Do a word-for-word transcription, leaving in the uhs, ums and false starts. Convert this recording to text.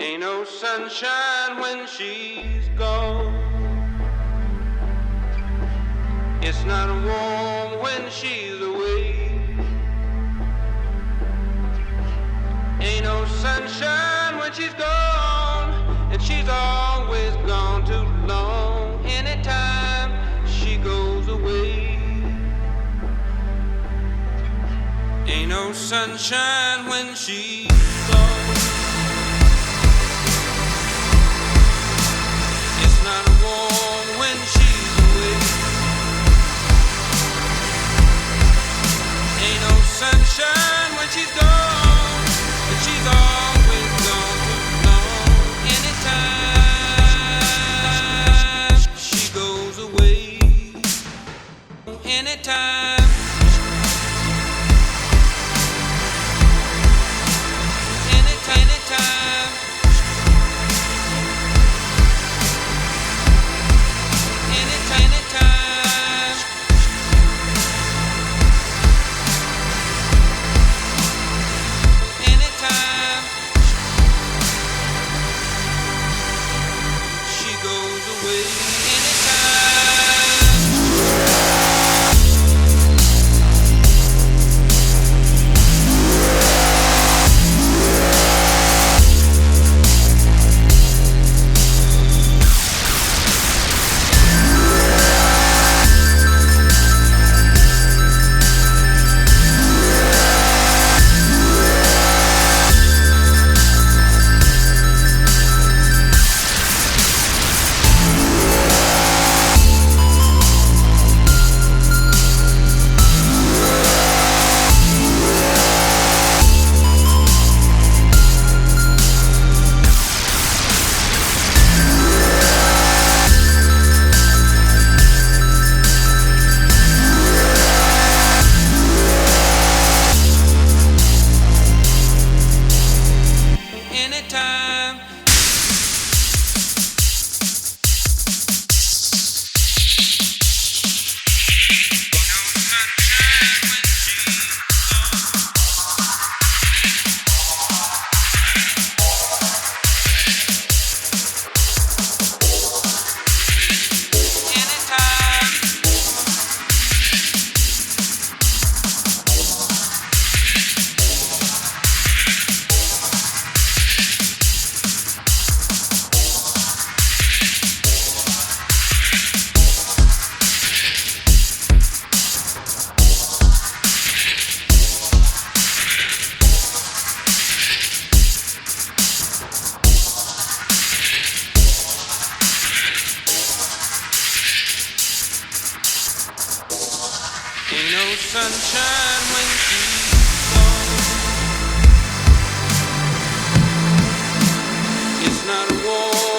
Ain't no sunshine when she's gone. It's not warm when she's away. Ain't no sunshine when she's gone, and she's always gone too long. Anytime she goes away, ain't no sunshine when she's gone. It's not warm when she's away. Ain't no sunshine when she's gone, and she's always gone too long. Anytime she goes away, anytime. Ain't no sunshine when she's gone. It's not warm.